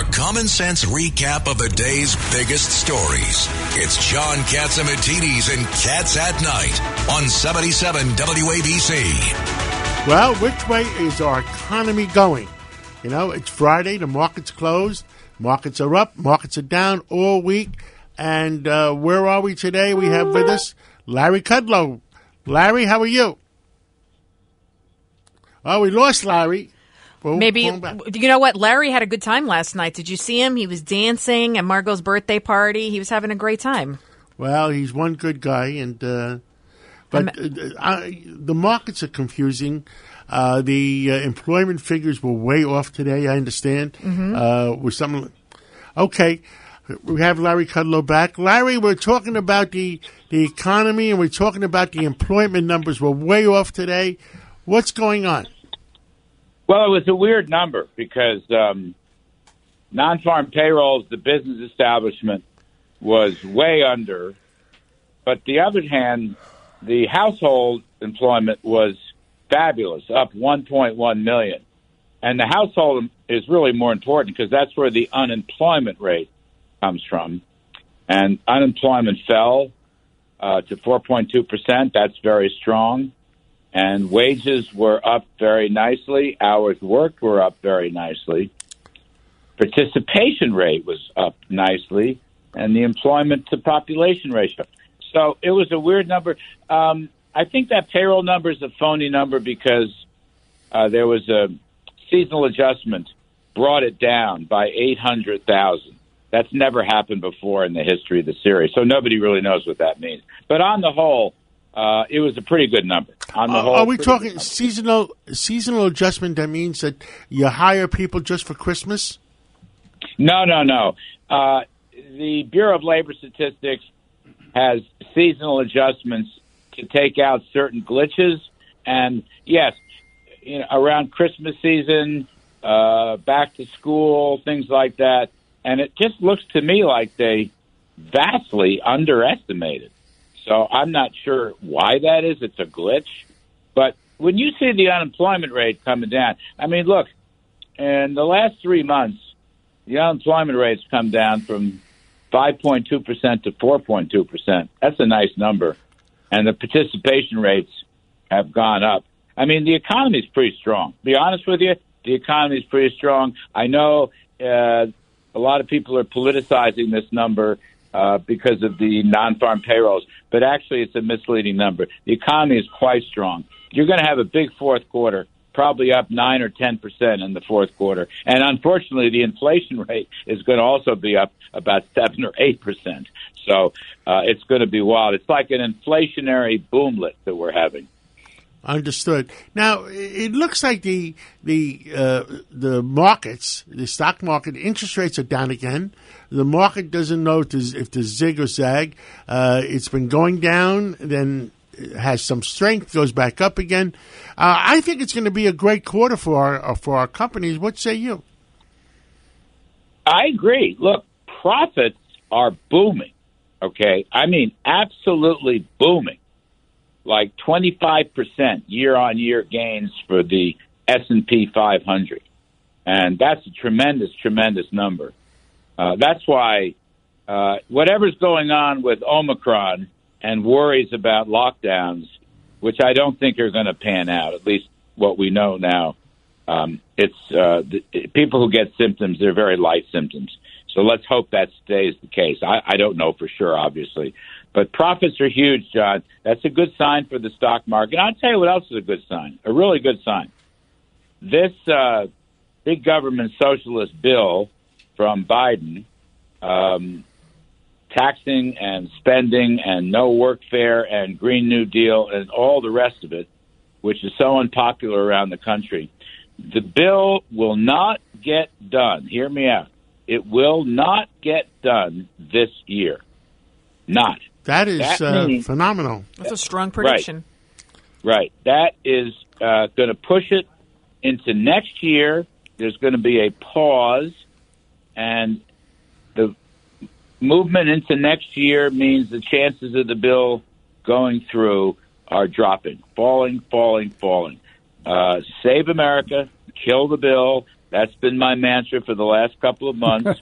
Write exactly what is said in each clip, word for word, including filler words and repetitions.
common sense recap of the day's biggest stories. It's John Catsimatidis and Cats at Night on seventy-seven W A B C. Well, which way is our economy going? You know, it's Friday. The market's closed. Markets are up. Markets are down all week. And uh, where are we today? We have with us Larry Kudlow. Larry, how are you? Oh, we lost Larry. Well, Maybe, you know what? Larry had a good time last night. Did you see him? He was dancing at Margot's birthday party. He was having a great time. Well, he's one good guy. and uh, But uh, I, the markets are confusing. Uh, the uh, employment figures were way off today, I understand. Mm-hmm. Uh, with something. Okay. We have Larry Kudlow back. Larry, we're talking about the, the economy, and we're talking about the employment numbers were way off today. What's going on? Well, it was a weird number because um, non-farm payrolls, the business establishment, was way under. But the other hand, the household employment was fabulous, up one point one million. And the household is really more important because that's where the unemployment rate comes from. And unemployment fell uh, to four point two percent. That's very strong. And wages were up very nicely. Hours worked were up very nicely. Participation rate was up nicely. And the employment to population ratio. So it was a weird number. Um, I think that payroll number is a phony number because uh, there was a seasonal adjustment brought it down by eight hundred thousand. That's never happened before in the history of the series, so nobody really knows what that means. But on the whole, uh, it was a pretty good number. On the uh, whole, are we talking seasonal seasonal adjustment? That means that you hire people just for Christmas? No, no, no. Uh, the Bureau of Labor Statistics has seasonal adjustments to take out certain glitches, and yes, you know, around Christmas season, uh, back to school, things like that. And it just looks to me like they vastly underestimated. So I'm not sure why that is. It's a glitch. But when you see the unemployment rate coming down, I mean, look, in the last three months, the unemployment rate's come down from five point two percent to four point two percent. That's a nice number. And the participation rates have gone up. I mean, the economy's pretty strong. To be honest with you, the economy's pretty strong. I know uh, a lot of people are politicizing this number uh, because of the non-farm payrolls, but actually it's a misleading number. The economy is quite strong. You're going to have a big fourth quarter, probably up nine or ten percent in the fourth quarter. And unfortunately, the inflation rate is going to also be up about seven or eight percent. So uh, it's going to be wild. It's like an inflationary boomlet that we're having. Understood. Now, it looks like the the uh, the markets, the stock market, interest rates are down again. The market doesn't know if there's, if there's zig or zag. Uh, it's been going down, then it has some strength, goes back up again. Uh, I think it's going to be a great quarter for our, for our companies. What say you? I agree. Look, profits are booming, okay? I mean, absolutely booming. Like twenty-five percent year-on-year gains for the S and P five hundred. And that's a tremendous, tremendous number. Uh, that's why uh, whatever's going on with Omicron and worries about lockdowns, which I don't think are going to pan out, at least what we know now, um, it's uh, the, people who get symptoms, they're very light symptoms. So let's hope that stays the case. I, I don't know for sure, obviously. But profits are huge, John. That's a good sign for the stock market. And I'll tell you what else is a good sign, a really good sign. This uh, big government socialist bill from Biden, um, taxing and spending and no workfare and Green New Deal and all the rest of it, which is so unpopular around the country, the bill will not get done. Hear me out. It will not get done this year. Not. That is that uh, means, phenomenal. That's a strong prediction. Right. right. That is uh, going to push it into next year. There's going to be a pause, and the movement into next year means the chances of the bill going through are dropping, falling, falling, falling. Uh, save America, kill the bill, That's been my mantra for the last couple of months.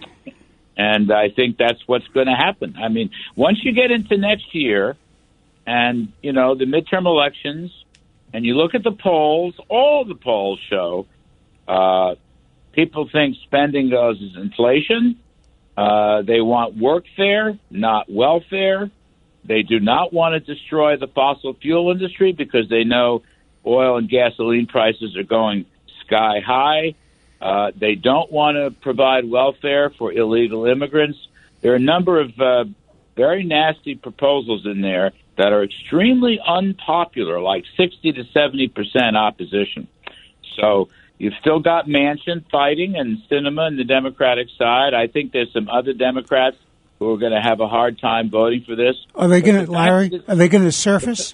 And I think that's what's going to happen. I mean, once you get into next year and, you know, the midterm elections, and you look at the polls, all the polls show uh, people think spending goes as inflation. Uh, they want workfare, not welfare. They do not want to destroy the fossil fuel industry because they know oil and gasoline prices are going sky high. Uh, they don't want to provide welfare for illegal immigrants. There are a number of uh, very nasty proposals in there that are extremely unpopular, like sixty to seventy percent opposition. So you've still got Manchin fighting and Sinema on the Democratic side. I think there's some other Democrats who are going to have a hard time voting for this. Are they going to, Larry, are they going to surface?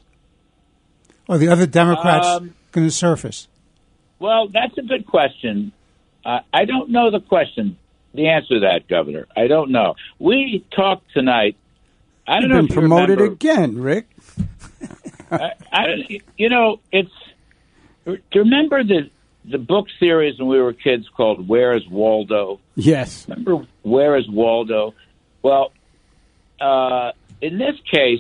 Or the other Democrats um, going to surface? Well, that's a good question. Uh, I don't know the question, the answer to that, Governor. I don't know. We talked tonight. I don't You've know been if you promoted remember, again, Rick. I, I, you know, it's. Do you remember the the book series when we were kids called "Where Is Waldo"? Yes. Remember "Where Is Waldo"? Well, uh, in this case,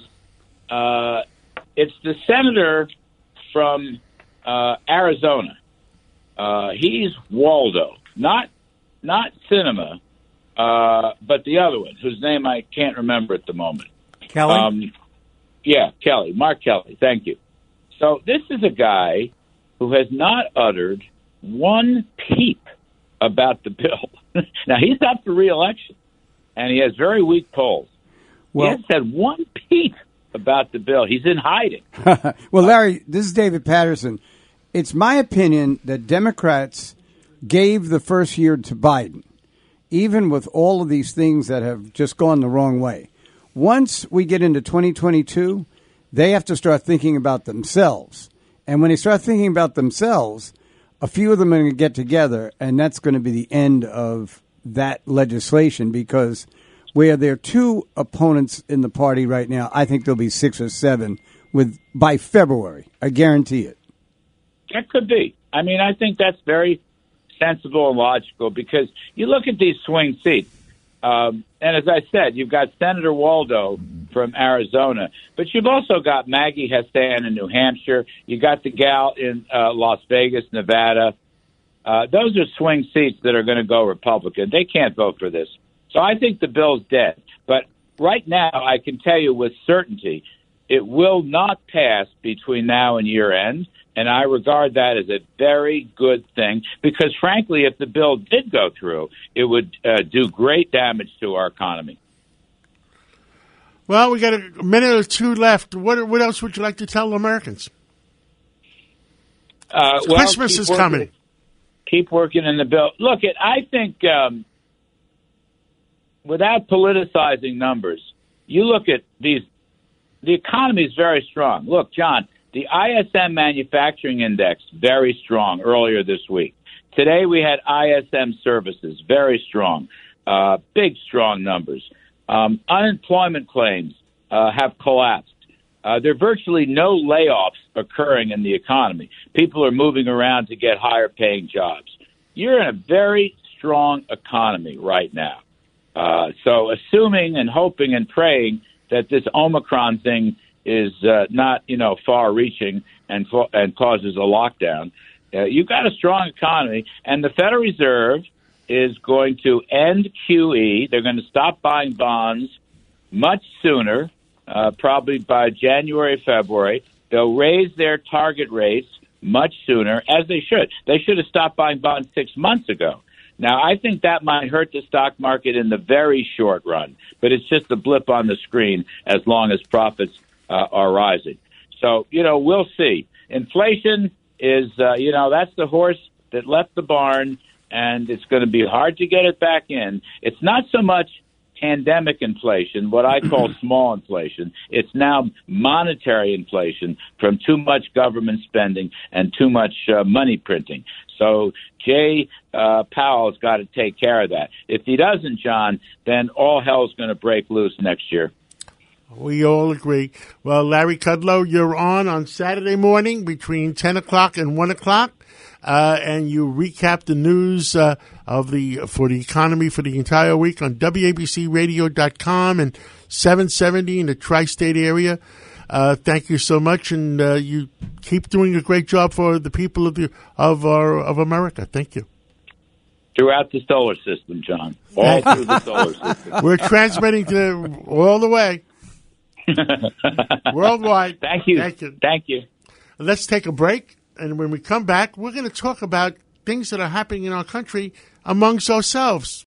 uh, it's the senator from uh, Arizona. Uh, he's Waldo, not not Sinema, uh, but the other one, whose name I can't remember at the moment. Kelly? Um, yeah, Kelly, Mark Kelly, thank you. So this is a guy who has not uttered one peep about the bill. Now, he's up for re-election, and he has very weak polls. Well, he hasn't said one peep about the bill. He's in hiding. Well, Larry, this is David Patterson. It's my opinion that Democrats gave the first year to Biden, even with all of these things that have just gone the wrong way. Once we get into twenty twenty-two, they have to start thinking about themselves. And when they start thinking about themselves, a few of them are going to get together, and that's going to be the end of that legislation, because where there are two opponents in the party right now, I think there'll be six or seven with by February. I guarantee it. That could be. I mean, I think that's very sensible and logical, because you look at these swing seats, um, and as I said, you've got Senator Waldo from Arizona, but you've also got Maggie Hassan in New Hampshire. You got the gal in uh, Las Vegas, Nevada. Uh, those are swing seats that are going to go Republican. They can't vote for this. So I think the bill's dead. But right now, I can tell you with certainty, it will not pass between now and year end. And I regard that as a very good thing, because, frankly, if the bill did go through, it would uh, do great damage to our economy. Well, we got a minute or two left. What what else would you like to tell Americans? Uh, well, Christmas is working, coming. Keep working in the bill. Look, it, I think um, without politicizing numbers, you look at these, the economy is very strong. Look, John, the I S M Manufacturing Index, very strong earlier this week. Today we had I S M Services, very strong, uh, big, strong numbers. Um, unemployment claims uh, have collapsed. Uh, there are virtually no layoffs occurring in the economy. People are moving around to get higher paying jobs. You're in a very strong economy right now. Uh, so assuming and hoping and praying that this Omicron thing is uh, not, you know, far-reaching and and causes a lockdown, uh, you've got a strong economy, and the Federal Reserve is going to end Q E. They're going to stop buying bonds much sooner, uh, probably by January, February. They'll raise their target rates much sooner, as they should. They should have stopped buying bonds six months ago. Now, I think that might hurt the stock market in the very short run, but it's just a blip on the screen as long as profits uh, are rising. So, you know, we'll see. Inflation is, uh, you know, that's the horse that left the barn, and it's going to be hard to get it back in. It's not so much pandemic inflation, what I call small inflation. It's now monetary inflation from too much government spending and too much uh, money printing. So Jay uh, Powell's got to take care of that. If he doesn't, John, then all hell's going to break loose next year. We all agree. Well, Larry Kudlow, you're on on Saturday morning between ten o'clock and one o'clock, uh, and you recap the news uh, of the for the economy for the entire week on W A B C radio dot com and seven seventy in the tri-state area. Uh, thank you so much, and uh, you keep doing a great job for the people of the of our of America. Thank you. Throughout the solar system, John. All through the solar system. We're transmitting to all the way. Worldwide. Thank you. Thank you. Thank you. Let's take a break, and when we come back, we're going to talk about things that are happening in our country amongst ourselves.